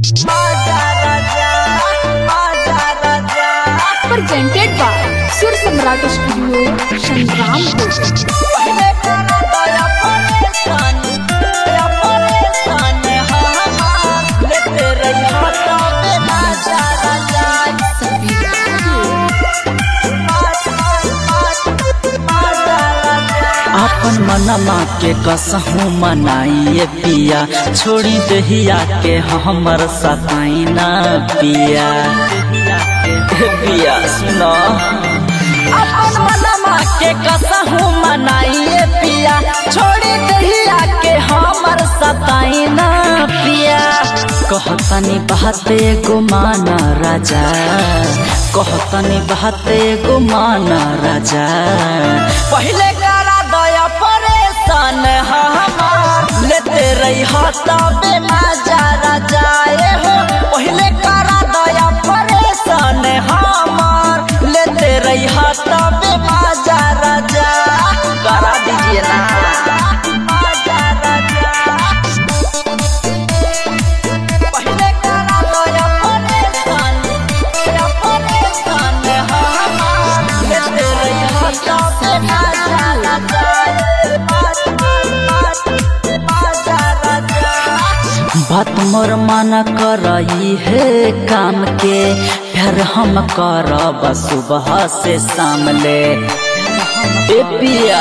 Presented by Sur Samrat Studio, अपन मनमा के कसहू मनाइए पिया, छोड़ी दहिया के हमर सताई ना पिया। पिया सुनो, अपन मनमा के कसहू मनाइए पिया, छोड़ी दहिया के हमर सताई ना पिया। कहतनी बहते गुमाना राजा, कहतनी बहते गुमाना राजा, पहले करा दया परेशान हमार, लेते रही तबे मजा राजा हो। पहले करा दया परेशान हमार, लेते रही तबे मजा राजा, करा दीजिए ना मजा राजा। पहले करा दया परेशान हमार, लेते रही तबे मजा राजा। बात मोर माना करई है काम के, फिर हम करब सुबह से शाम ले। ए पिया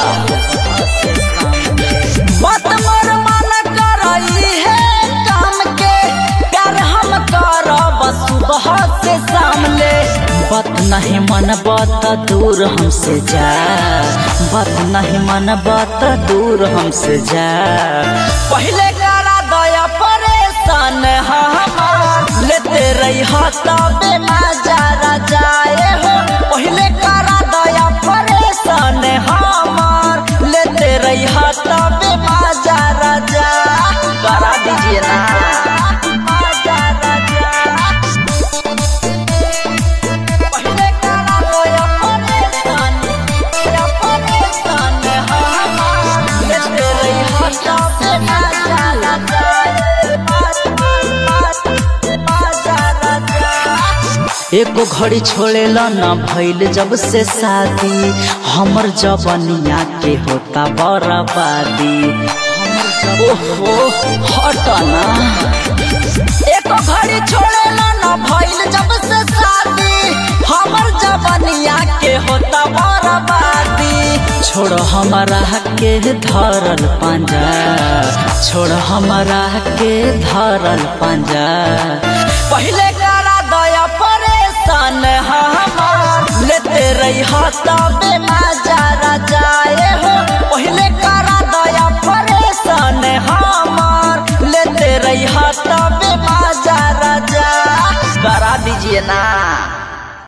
बात मोर माना करई है काम के, फिर हम करब सुबह से शाम ले। बात नहीं मन बात दूर हमसे जा, बात नहीं मन बात दूर हमसे जा। पहले करा दया परेशान हमार, लेते रही तबे मजा राजा हो। पहले करा दया परेशान हमार, लेते रही तबे मजा राजा, करा दीजिए ना मजा राजा। पहले करा दया परेशान हमार, लेते रही तबे मजा राजा। एको घड़ी छोड़ेला न भइल जब से शादी, हमर जवनिया के होता बर्बादी। ओहो हटना, एको घड़ी छोड़ेला न भइल जब से शादी, हमर जवनिया के होता बर्बादी। छोड़ हमारा के धरल पंजा, छोड़ हमारा के धरल पंजा। पहले करा दया परेशान हमार, लेते रही तबे मजा राजा हो। पहले करा दया परेशान हमार, लेते रही तबे मजा राजा, करा दीजिए ना।